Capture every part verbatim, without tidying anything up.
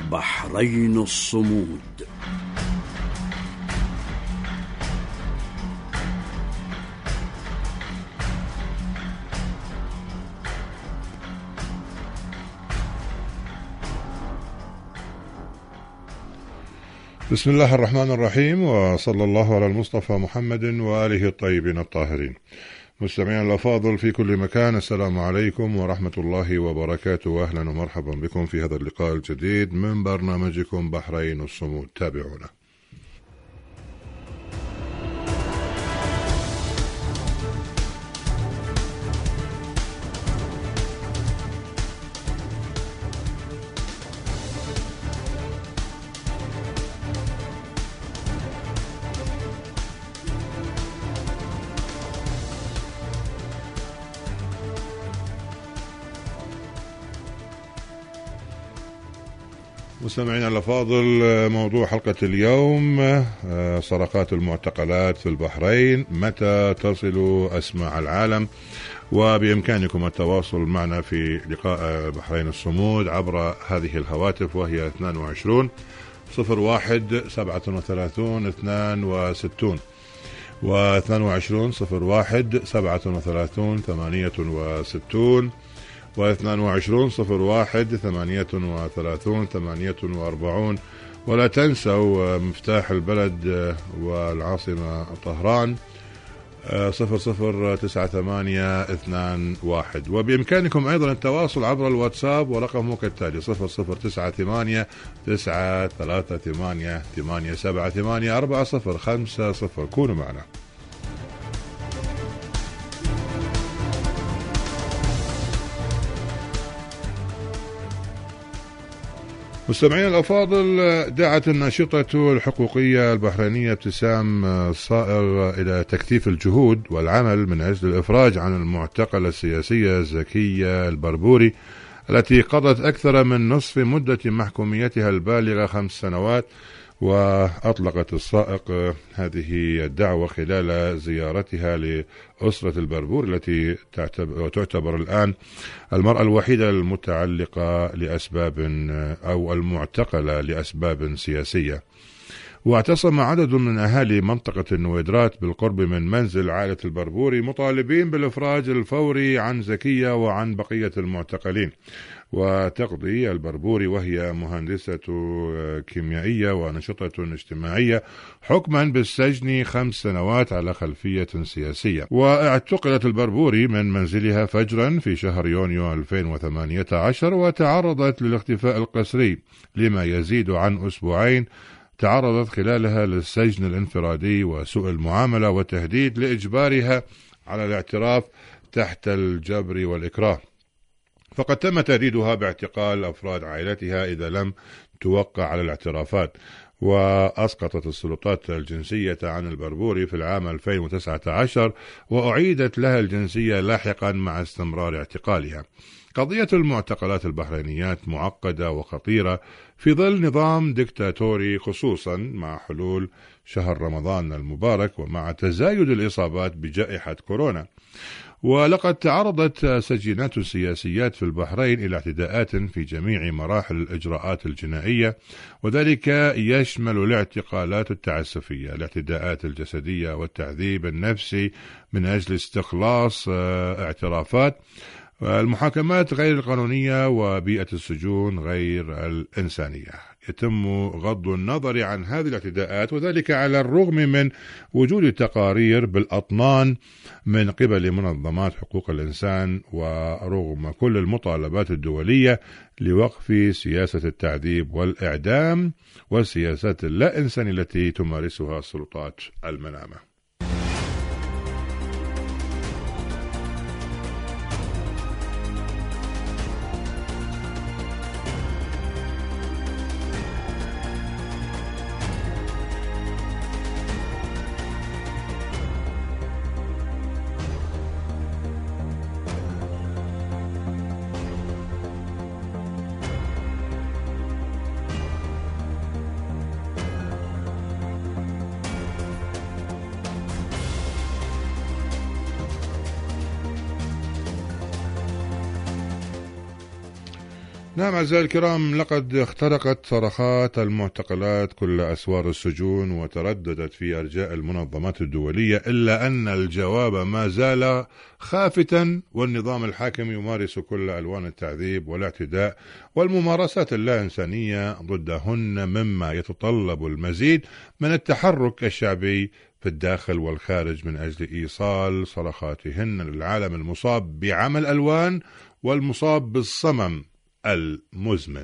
بحرين الصمود. بسم الله الرحمن الرحيم، وصلى الله على المصطفى محمد وآله الطيبين الطاهرين. مستمعينا الأفاضل في كل مكان، السلام عليكم ورحمة الله وبركاته، وأهلا ومرحبا بكم في هذا اللقاء الجديد من برنامجكم بحرين الصمود. تابعونا. مستمعينا الأفاضل، موضوع حلقة اليوم سرقات المعتقلات في البحرين، متى تصل أسماع العالم؟ وبإمكانكم التواصل معنا في لقاء بحرين الصمود عبر هذه الهواتف، وهي اثنين وعشرين صفر واحد سبعة وثلاثين اثنان وستين واثنين وعشرين صفر واحد سبعة وثلاثين ثمانية وستين واثنان وعشرين صفر واحد ثمانية وثلاثين ثمانية وأربعين. ولا تنسوا مفتاح البلد والعاصمة طهران صفر صفر تسعة ثمانية اثنان واحد. وبإمكانكم أيضا التواصل عبر الواتساب، ورقمه كالتالي صفر صفر تسعة ثمانية تسعة ثلاثة ثمانية ثمانية سبعة ثمانية أربعة صفر خمسة صفر. كونوا معنا. مستمعين الأفاضل، دعت الناشطة الحقوقية البحرينية ابتسام صائغ إلى تكثيف الجهود والعمل من أجل الإفراج عن المعتقلة السياسية زكية البربوري التي قضت أكثر من نصف مدة محكوميتها البالغة خمس سنوات. وأطلقت الصائغ هذه الدعوة خلال زيارتها لأسرة البربور التي تعتبر الآن المرأة الوحيدة المتعلقة لأسباب أو المعتقلة لأسباب سياسية. واعتصم عدد من أهالي منطقة النويدرات بالقرب من منزل عائلة البربوري مطالبين بالإفراج الفوري عن زكية وعن بقية المعتقلين. وتقضي البربوري، وهي مهندسة كيميائية ونشطة اجتماعية، حكما بالسجن خمس سنوات على خلفية سياسية. واعتقلت البربوري من منزلها فجرا في شهر يونيو ألفين وثمانية عشر، وتعرضت للاختفاء القسري لما يزيد عن أسبوعين. تعرضت خلالها للسجن الانفرادي وسوء المعاملة والتهديد لإجبارها على الاعتراف تحت الجبر والإكراه. فقد تم تهديدها باعتقال أفراد عائلتها إذا لم توقع على الاعترافات. وأسقطت السلطات الجنسية عن البربوري في العام ألفين وتسعة عشر، وأعيدت لها الجنسية لاحقا مع استمرار اعتقالها. قضية المعتقلات البحرينيات معقدة وخطيرة في ظل نظام ديكتاتوري، خصوصا مع حلول شهر رمضان المبارك ومع تزايد الإصابات بجائحة كورونا. ولقد تعرضت سجينات السياسيات في البحرين إلى اعتداءات في جميع مراحل الإجراءات الجنائية، وذلك يشمل الاعتقالات التعسفية، الاعتداءات الجسدية، والتعذيب النفسي من أجل استخلاص اعترافات، المحاكمات غير القانونية، وبيئة السجون غير الإنسانية. يتم غض النظر عن هذه الاعتداءات، وذلك على الرغم من وجود تقارير بالأطنان من قبل منظمات حقوق الإنسان، ورغم كل المطالبات الدولية لوقف سياسة التعذيب والإعدام والسياسات اللا إنسانية التي تمارسها السلطات المنامة. نعم أعزائي الكرام، لقد اخترقت صرخات المعتقلات كل أسوار السجون وترددت في أرجاء المنظمات الدولية، إلا أن الجواب ما زال خافتا، والنظام الحاكم يمارس كل ألوان التعذيب والاعتداء والممارسات اللا إنسانية ضدهن، مما يتطلب المزيد من التحرك الشعبي في الداخل والخارج من أجل إيصال صرخاتهن للعالم المصاب بعمى الألوان والمصاب بالصمم المزمن.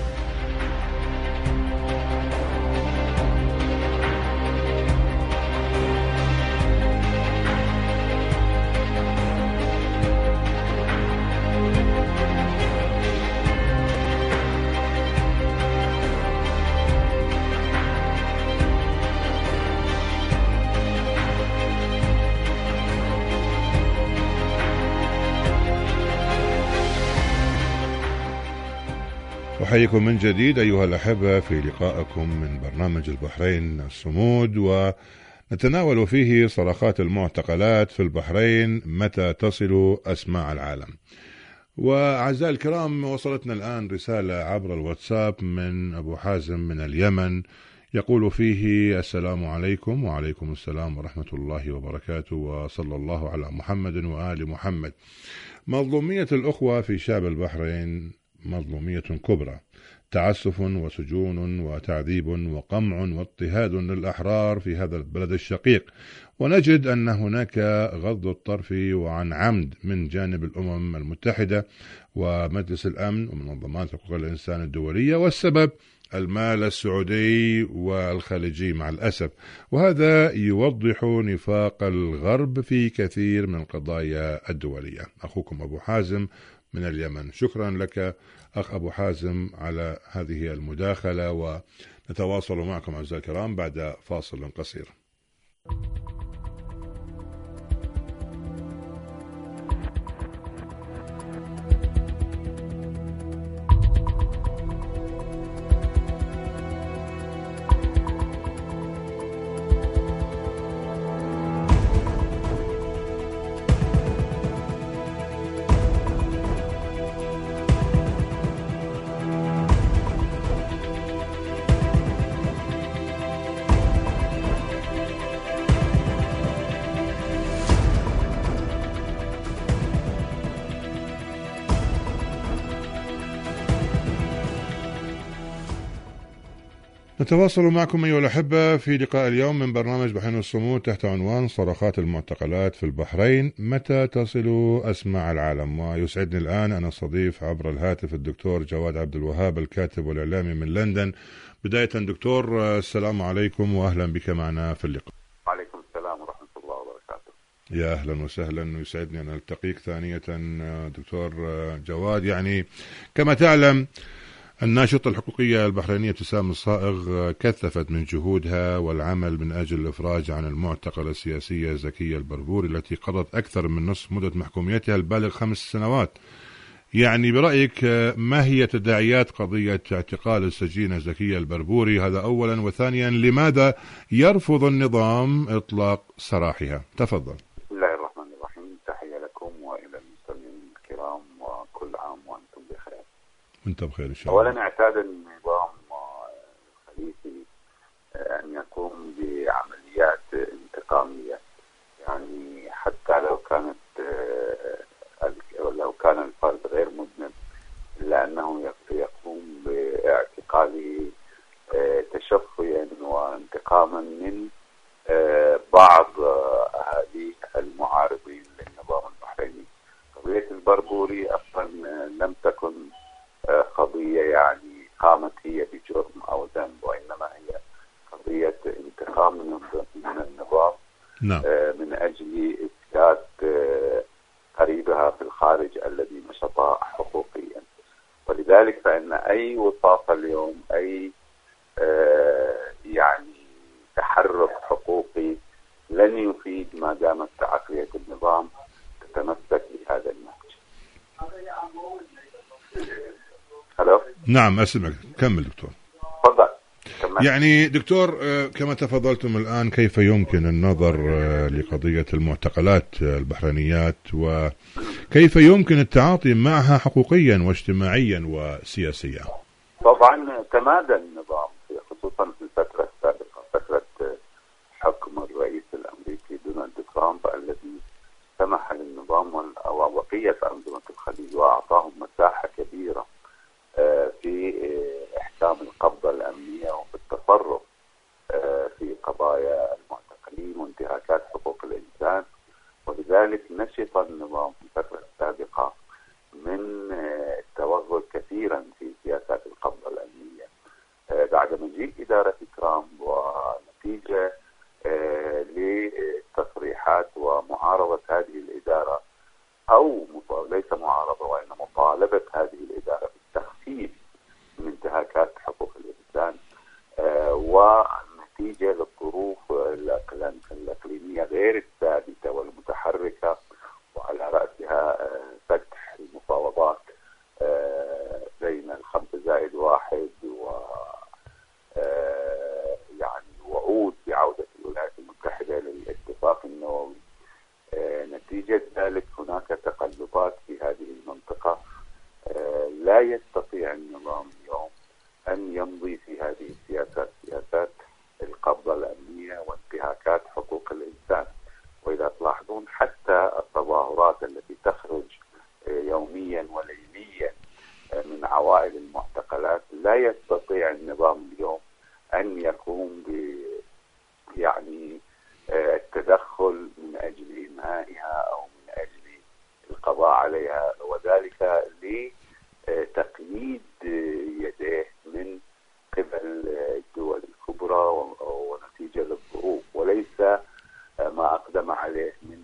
أحييكم من جديد أيها الأحبة في لقائكم من برنامج البحرين الصمود، ونتناول فيه صرخات المعتقلات في البحرين متى تصل أسماع العالم. وأعزائي الكرام، وصلتنا الآن رسالة عبر الواتساب من أبو حازم من اليمن، يقول فيه: السلام عليكم. وعليكم السلام ورحمة الله وبركاته، وصلى الله على محمد وآل محمد. مظلومية الأخوة في شعب البحرين مظلومية كبرى، تعسف وسجون وتعذيب وقمع واضطهاد للأحرار في هذا البلد الشقيق، ونجد أن هناك غض الطرف وعن عمد من جانب الأمم المتحدة ومجلس الأمن ومنظمات حقوق الإنسان الدولية، والسبب المال السعودي والخليجي مع الأسف، وهذا يوضح نفاق الغرب في كثير من القضايا الدولية. أخوكم أبو حازم من اليمن. شكرا لك أخ أبو حازم على هذه المداخلة، ونتواصل معكم أعزائي الكرام بعد فاصل قصير. نتواصل معكم أيها الأحبة في لقاء اليوم من برنامج بحرين الصمود تحت عنوان صرخات المعتقلات في البحرين متى تصل أسماع العالم. ويسعدني الآن أن أستضيف عبر الهاتف الدكتور جواد عبد الوهاب، الكاتب والإعلامي من لندن. بداية دكتور، السلام عليكم وأهلا بك معنا في اللقاء. وعليكم السلام ورحمة الله وبركاته. يا أهلا وسهلا، يسعدني أن ألتقيك ثانية دكتور جواد. يعني كما تعلم الناشطة الحقوقية البحرينية ابتسام الصائغ كثفت من جهودها والعمل من أجل الإفراج عن المعتقلة السياسية زكية البربوري التي قضت أكثر من نصف مدة محكوميتها البالغ خمس سنوات. يعني برأيك ما هي تداعيات قضية اعتقال السجينة زكية البربوري؟ هذا أولا، وثانيا لماذا يرفض النظام إطلاق سراحها؟ تفضل. بسم الله الرحمن الرحيم، تحية لكم وإلى المستمعين الكرام، وكل عام وأنتم بخير. وأنت بخير إن شاء الله. أولا، اعتاد النظام الخليفي أن يقوم بعمليات انتقامية، يعني حتى لو كانت لو كان الفرد غير مذنب إلا أنه يقوم باعتقاله تشفيا وانتقاما من بعض أهالي المعارضين للنظام البحريني. قضية البربوري أصلا لم تكن قضية يعني قامت هي بجرم أو ذنب، وإنما هي قضية انتقام من النظام نعم. من أجل إسكات قريبها في الخارج الذي نشط حقوقيا. ولذلك فإن أي وصافة اليوم، أي يعني تحرك حقوقي لن يفيد ما دامت عقلية النظام تتمسك بهذا النهج. نعم أسمعك، كمل دكتور. تفضل. يعني دكتور كما تفضلتم الآن، كيف يمكن النظر لقضية المعتقلات البحرينيات وكيف يمكن التعاطي معها حقوقيا واجتماعيا وسياسيا؟ طبعا تمادى النظام خصوصا في الفترة السابقة، فترة حكم الرئيس الأمريكي دونالد ترامب الذي سمح للنظام وبقية أنظمة الخليج وأعطاهم مساحة كبيرة في إحكام القبضة الأمنية وفي التصرف في قضايا المعتقلين وانتهاكات حقوق الإنسان. ولذلك نشط النظام في الفترة السابقة من التوغل كثيرا في سياسات القبضة الأمنية. بعد مجيء إدارة ترامب ونتيجة لتصريحات ومعارضة هذه الإدارة، أو ليس معارضة وإنما مطالبة هذه الإدارة بالتخفيف من انتهاكات حقوق الإنسان، ونتيجة للظروف الإقليمية غير الثابتة والمتحركة، وعلى رأسها فتح المفاوضات بين الخمسة زائد واحد و يعني وعود بعودة الولايات المتحدة للاتفاق النووي. نتيجة ذلك هناك تقلبات في هذه المنطقة. لا يستطيع النظام اليوم أن يمضي في هذه السياسات، سياسات القبضة الأمنية وانتهاكات حقوق الإنسان. وإذا تلاحظون حتى التظاهرات التي تخرج يوميا وليليا من عوائل المعتقلات، لا يستطيع النظام اليوم أن يقوم ب يعني التدخل من أجل إنهائها أو من أجل القضاء عليها، وذلك لتقييد يديه من قبل الدول الكبرى ونتيجة للظروف، وليس ما أقدم عليه من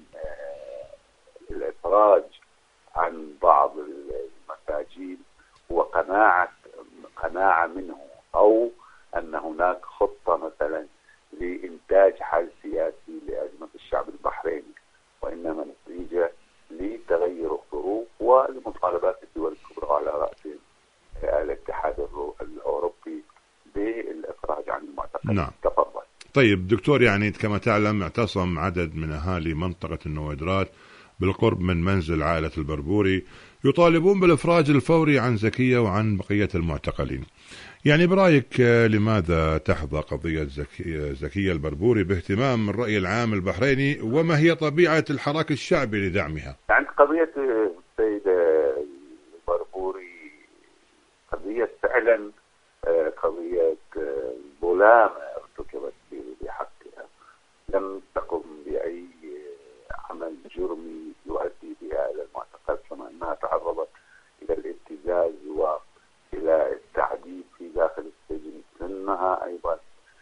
الإفراج عن بعض المساجين وقناعة قناعة منه، أو أن هناك خطة مثلا لإنتاج حل سياسي لأزمة الشعب البحريني، وإنما نتيجة لتغير الظروف ولمطالبات الدول الكبرى على رأسهم الاتحاد الأوروبي بالإخراج عن المعتقلين. نعم. تفضل. طيب دكتور، يعني كما تعلم اعتصم عدد من أهالي منطقة النويدرات بالقرب من منزل عائلة البربوري يطالبون بالإفراج الفوري عن زكية وعن بقية المعتقلين. يعني برأيك لماذا تحظى قضية زكية, زكية البربوري باهتمام الرأي العام البحريني، وما هي طبيعة الحراك الشعبي لدعمها؟ يعني قضية السيدة البربوري قضية فعلا قضية ظلام ارتكبت بحقها، لم تقم بأي عمل جرمي يؤدي بها إلى المعتقل، كما أنها تعرضت إلى الابتزاز وإلى التعذيب في داخل السجن. سنها أيضا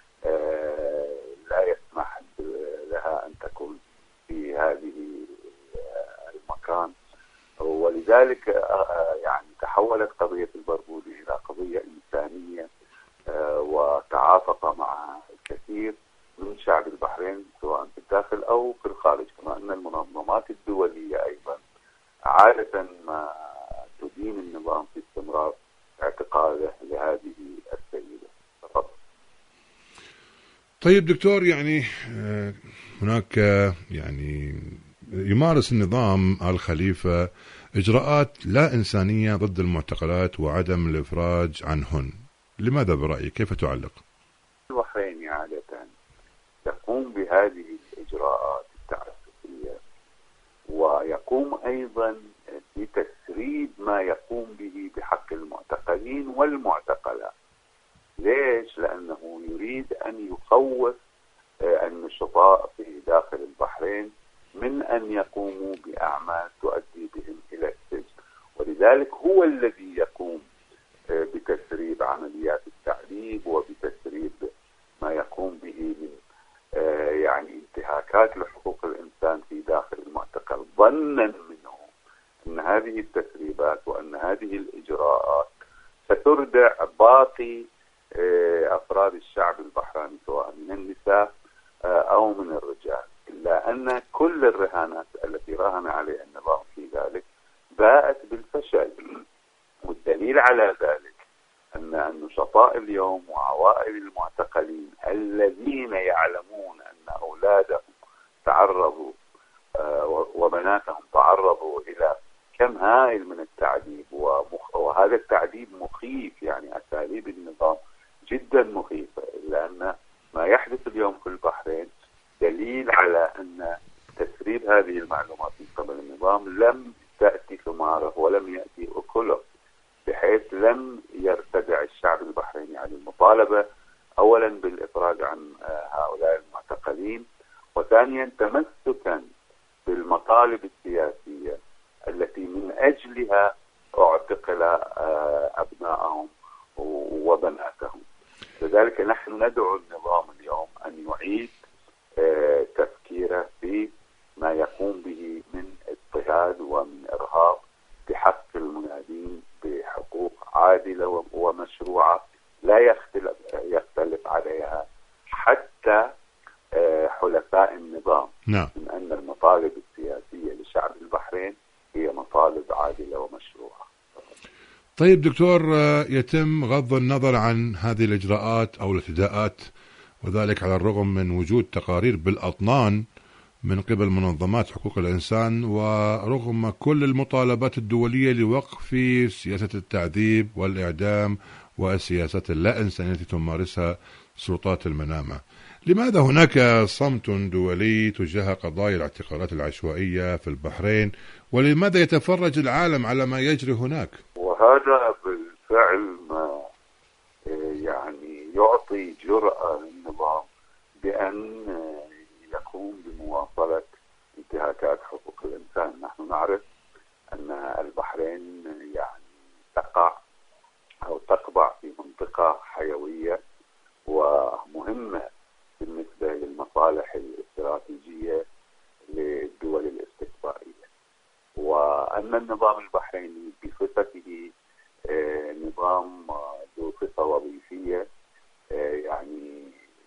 لا يسمح لها أن تكون في هذه المكان، ولذلك يعني تحولت قضية البربوري إلى قضية إنسانية، وتعاطف مع الكثير من شعب البحرين سواء في الداخل أو في الخارج، كما أن المنظمات الدولية أيضا عادة ما تدين النظام في استمرار اعتقاله لهذه السيدة. فقط. طيب دكتور، يعني هناك يعني يمارس النظام آل خليفة إجراءات لا إنسانية ضد المعتقلات وعدم الإفراج عنهن، لماذا برأيك؟ كيف تعلق؟ البحرين عادة يقوم بهذه الإجراءات التعسفية، ويقوم أيضا بتسريب ما يقوم به بحق المعتقلين والمعتقلات. ليش؟ لأنه يريد أن يخوف النشطاء في داخل البحرين من أن يقوموا بأعمال تؤدي بهم إلى السجن، ولذلك هو الذي يقوم بتسريب عمليات التعذيب وبتسريب ما يقوم به من يعني انتهاكات لحقوق الإنسان في داخل المعتقل، ظنا منه أن هذه التسريبات وأن هذه الإجراءات ستردع باقي أفراد الشعب البحراني سواء من النساء أو من الرجال، إلا أن كل الرهانات التي راهن عليها النظام في ذلك باءت بالفشل. والدليل على ذلك أن نشطاء اليوم وعوائل المعتقلين الذين يعلمون أن أولادهم تعرضوا وبناتهم تعرضوا إلى كم هائل من التعذيب، وهذا التعذيب مخيف، يعني أساليب النظام جدا مخيفة، لأن ما يحدث اليوم في البحرين دليل على أن تسريب هذه المعلومات من قبل النظام لم تأتي ثماره ولم يأتي أكله، بحيث لم يرتدع الشعب البحريني عن المطالبة أولا بالإفراج عن هؤلاء المعتقلين، وثانيا تمسكا بالمطالب السياسية التي من أجلها اعتقل أبنائهم وبناتهم. لذلك نحن ندعو النظام اليوم أن يعيد تفكيره في ما يقوم به من اضطهاد ومن إرهاب بحق المنادين بحقوق عادلة ومشروعة لا يختلف, يختلف عليها حتى حلفاء النظام. نعم. من أن المطالب السياسية لشعب البحرين هي مطالب عادلة ومشروعة. طيب دكتور، يتم غض النظر عن هذه الإجراءات أو الاعتداءات، وذلك على الرغم من وجود تقارير بالأطنان من قبل منظمات حقوق الإنسان، ورغم كل المطالبات الدولية لوقف سياسة التعذيب والإعدام والسياسات اللا إنسانية التي تمارسها سلطات المنامة. لماذا هناك صمت دولي تجاه قضايا الاعتقالات العشوائية في البحرين، ولماذا يتفرج العالم على ما يجري هناك؟ وهذا بالفعل ما يعني يعطي جرأة للنظام بأن يقوم بمواصلة انتهاكات حقوق الإنسان. نحن نعرف أن البحرين يعني تقع أو تقبع في منطقة حيوية ومهمة بالنسبة للمصالح الاستراتيجية للدول الاستكبارية، وأن النظام البحريني بصفته نظام ذو صفة وظيفية يعني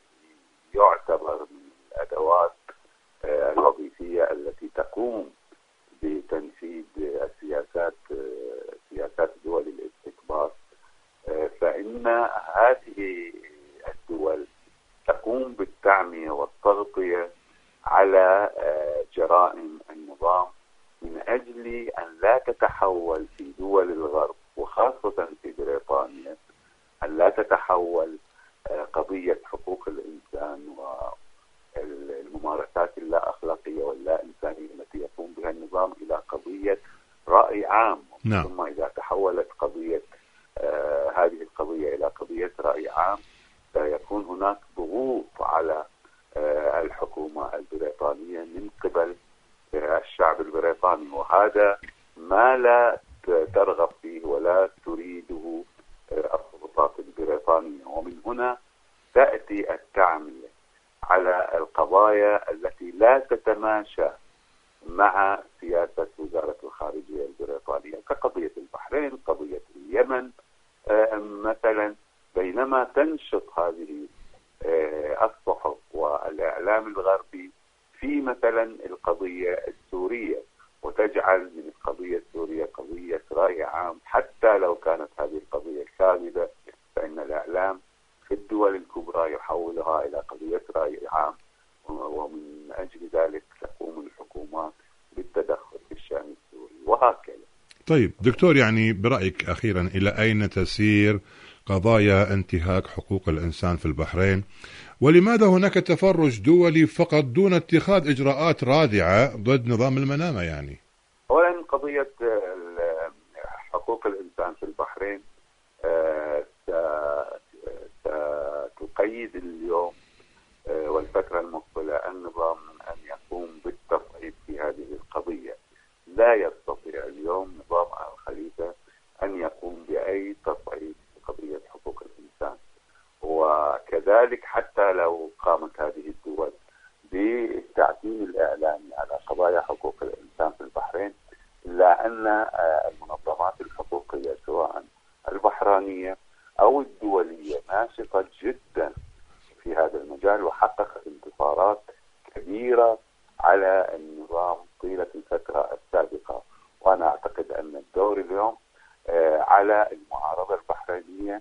يعتبر من الأدوات الوظيفية التي تقوم بتنفيذ السياسات سياسات دول الاستكبار، فإن هذه الدول تقوم بالتعمية والتغطية على جرائم النظام من أجل أن لا تتحول في دول الغرب وخاصة في بريطانيا، أن لا تتحول قضية حقوق الإنسان والممارسات اللا أخلاقية واللا إنسانية التي يقوم بها النظام إلى قضية رأي عام. نعم. ثم إذا تحولت قضية آه هذه القضية إلى قضية رأي عام سيكون هناك ضغوط على آه الحكومة البريطانية من قبل آه الشعب البريطاني، وهذا ما لا ترغب فيه ولا تريده آه السلطات البريطانية. ومن هنا تأتي التعمية على القضايا التي لا تتماشى مع سياسة وزارة الخارجية البريطانية كقضية البحرين، قضية اليمن مثلا، بينما تنشط هذه الصحف والإعلام الغربي في مثلا القضية السورية وتجعل من القضية السورية قضية رأي عام، حتى لو كانت هذه القضية كاذبة فإن الإعلام في الدول الكبرى يحولها إلى قضية رأي عام، ومن أجل ذلك تقوم الحكومات بالتدخل في الشأن السوري وهكذا. طيب دكتور، يعني برأيك أخيرا إلى أين تسير قضايا انتهاك حقوق الإنسان في البحرين، ولماذا هناك تفرج دولي فقط دون اتخاذ إجراءات رادعة ضد نظام المنامة؟ يعني أولا قضية حقوق الإنسان في البحرين ستقيد اليوم والفترة المقبلة النظام أن يقوم بالتصعيد في هذه القضية. لا يستطيع اليوم نظام الخليفة أن يقوم بأي تصعيد في قضية حقوق الإنسان، وكذلك حتى لو قامت هذه الدول بالتعتيم الإعلامي على قضايا حقوق الإنسان في البحرين، إلا أن المنظمات الحقوقية سواء البحرانية أو الدولية ناشطة جدا في هذا المجال وحققت انتصارات كبيرة على النظام طيلة الفترة السابقة. وأنا أعتقد أن الدور اليوم على المعارضة البحرينية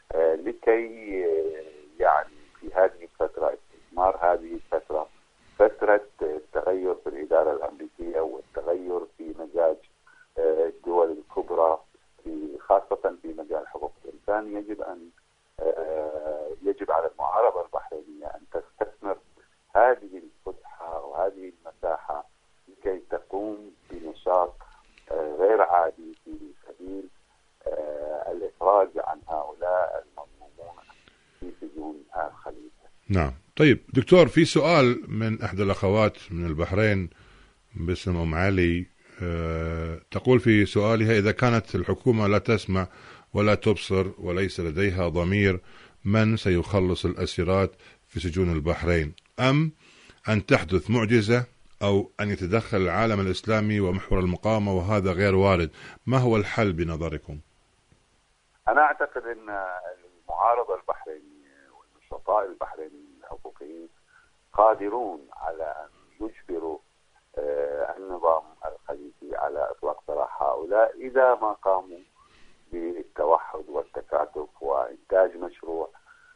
لكي يعني في هذه الفترة استثمار هذه الفترة فترة التغير في الإدارة الأمريكية والتغير في مزاج الدول الكبرى في خاصة في مجال حقوق الإنسان. يجب أن يجب على المعارضة البحرينية أن تستثمر هذه الفتحة وهذه المساحة لكي تقوم بنشاط غير عادي في سبيل الإفراج عن هؤلاء المظلومون في سجون الخليج. نعم. طيب دكتور، في سؤال من إحدى الأخوات من البحرين باسم أم علي، أه تقول في سؤالها: إذا كانت الحكومة لا تسمع ولا تبصر وليس لديها ضمير، من سيخلص الأسيرات في سجون البحرين؟ أم أن تحدث معجزة أو أن يتدخل العالم الإسلامي ومحور المقاومة وهذا غير وارد؟ ما هو الحل بنظركم؟ أنا أعتقد أن المعارضة البحرينية والنشطاء البحرينيين الحقوقيين قادرون على أن يجبروا النظام الخليجي على إطلاق سراح هؤلاء إذا ما قاموا بالتوحد والتكاتف وإنتاج مشروع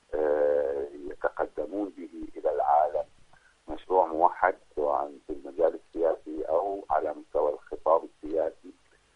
يتقدمون به إلى العالم، مشروع موحد سواء في المجال السياسي أو على مستوى الخطاب السياسي،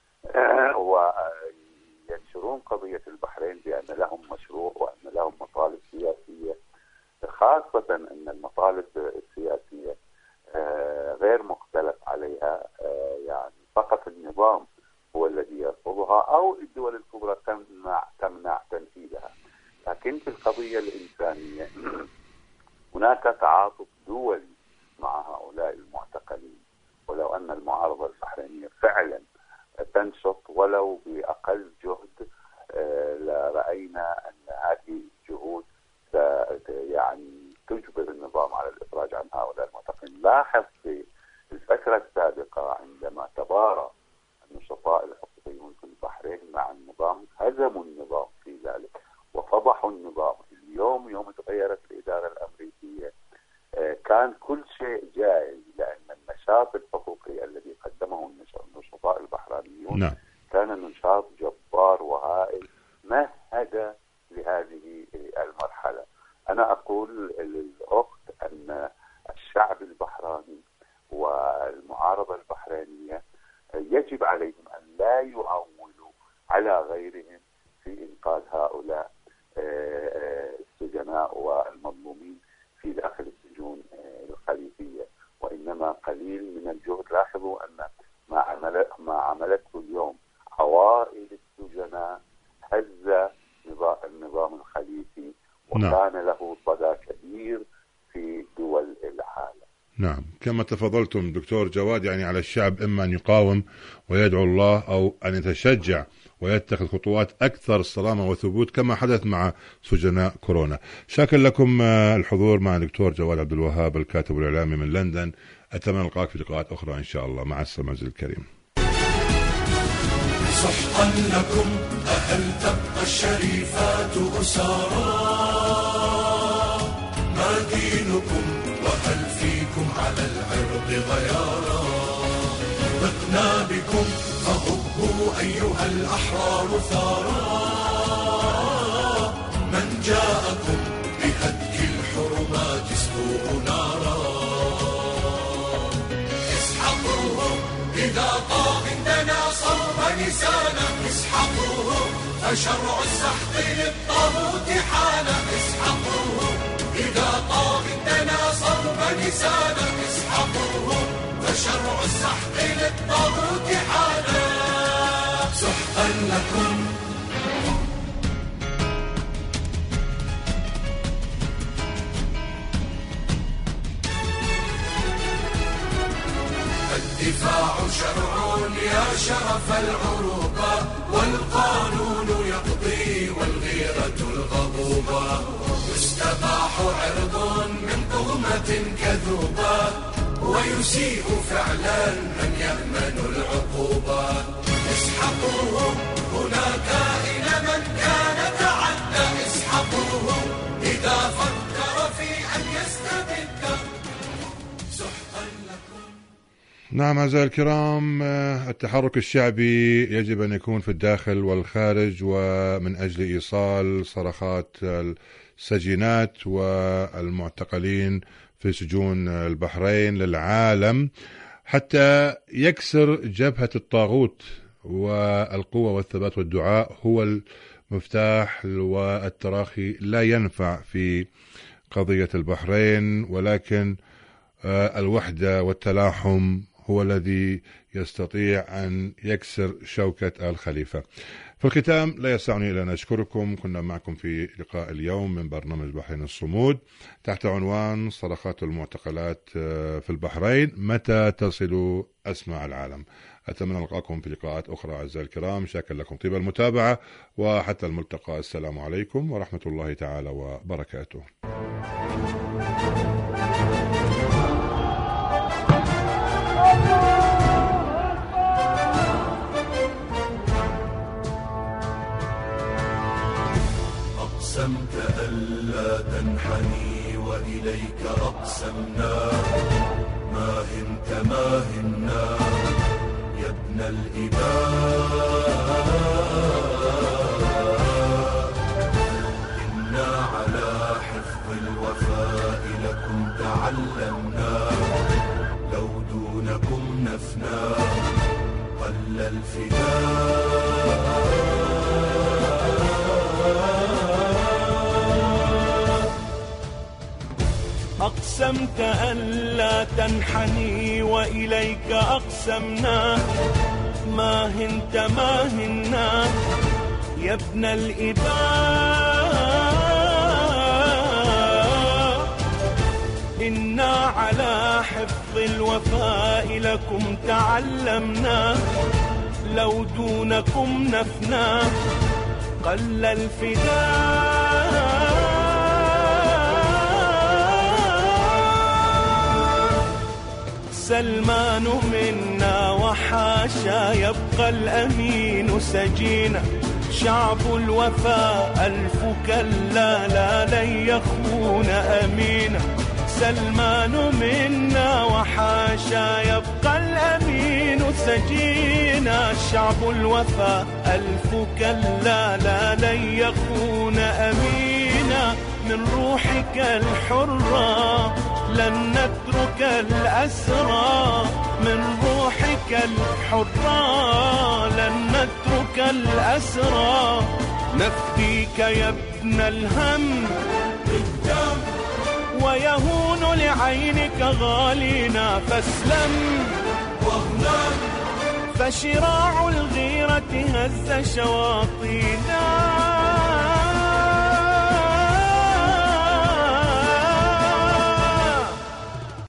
وينشرون قضية البحرين بأن لهم مشروع وأن لهم مطالب سياسية، خاصة أن المطالب السياسية غير مختلف عليها، يعني فقط النظام هو الذي يرفضها أو الدول الكبرى تمنع تمنع تنفيذها. لكن في القضية الإنسانية هناك تعاطف دولي مع هؤلاء المعتقلين، ولو أن المعارضة البحرينية فعلا تنشط ولو بأقل جهد لرأينا أن هذه الجهود يعني تجبر النظام على الإفراج عن هؤلاء المعتقلين. لاحظ في الفترة السابقة عندما تبارى النشطاء الحقوقيون في البحرين مع النظام هزموا النظام في ذلك وفضحوا النظام. اليوم يوم تغيرت الإدارة الأمريكية كان كل شيء جائز، لأن النشاط الحقوقي الذي قدمه النشطاء البحرينيون نعم. كان نشاط جبار وهائل مهد لهذه المرحلة. أنا أقول للأخت أن الشعب البحراني والمعارضة البحرينية يجب عليهم أن لا يعولوا على غيرهم في إنقاذ هؤلاء السجناء والمظلومين في داخل السجون الخليجية، وإنما قليل من الجهد. لاحظوا أن ما عملت ما عملته اليوم عوائل السجناء هز النظام الخليجي وكان له صدى كبير في دول العالم. نعم، كما تفضلتم دكتور جواد، يعني على الشعب إما أن يقاوم ويدعو الله أو أن يتشجع ويتخذ خطوات أكثر صرامة وثبوت كما حدث مع سجناء كورونا. شاكر لكم الحضور مع الدكتور جواد عبد الوهاب الكاتب الإعلامي من لندن. أتمنى نلقاك في لقاءات أخرى إن شاء الله. مع السلامة عزيزي الكريم. صحقا لكم أهل تبقى الشريفات أسارا، ما دينكم وهل فيكم على العرض غيارا، ضقنا بكم فهبوا أيها الأحرار ثارا، من جاءكم بهتك الحرمات اسقوه نارا، اسحقوهم إذا طاغ دنا صوب لسانا، اسحقوهم فشرع السحق للطاغوت حانا، اسحقوهم إذا طاغ دنا صوب لسانا، اسحقوهم فشرع السحق للطاغوت حانا. سحقا لكم الدفاع شرع يا شرف العروبة، والقانون يقضي والغيرة الغضوبة، يستباح عرض من تهمة كذوبة، ويسيء فعلا من يأمن العقوبة، اسحقوهم هناك إلى من كان تعدى، اسحقوهم إذا فكر في أن يستبد. سحقا لكم. نعم أعزائي الكرام، التحرك الشعبي يجب أن يكون في الداخل والخارج، ومن أجل إيصال صرخات السجينات والمعتقلين في سجون البحرين للعالم حتى يكسر جبهة الطاغوت. والقوة والثبات والدعاء هو المفتاح، والتراخي لا ينفع في قضية البحرين، ولكن الوحدة والتلاحم هو الذي يستطيع أن يكسر شوكة الخليفة. في الختام لا يسعني إلا أن أشكركم. كنا معكم في لقاء اليوم من برنامج بحرين الصمود تحت عنوان صرخات المعتقلات في البحرين، متى تصل أسماع العالم. أتمنى لقاءكم في لقاءات أخرى أعزائي الكرام. شاكر لكم طيب المتابعة، وحتى الملتقى. السلام عليكم ورحمة الله تعالى وبركاته. أقسمت ألا تنحني وإليك أقسمنا، ما هنت ما هنا يا ابن الإباء، إنا على حفظ الوفاء لكم تعلمنا، لو دونكم نفنا قل الفداء. أقسمت ألا تنحني وإليك أقسمنا، ما هنت ما هنا يا ابن الإباء، إنا على حفظ الوفاء لكم تعلمنا، لو دونكم نفنا قل الفداء. سلمان منا وحاشا يبقى الأمين سجينا، شعب الوفاء ألف كلا لا لن يخون أمينا. سلمان منا وحاشا يبقى الأمين سجينا، شعب الوفاء ألف كلا لا لن يخون أمينا. من روحك الحرة لن نترك الأسرى، من روحك الحرة لن نترك الأسرى. نفديك يا ابن الهم بالدم، ويهون لعينك غالينا، فاسلم واغنم، فشراع الغيرة هز شواطينا.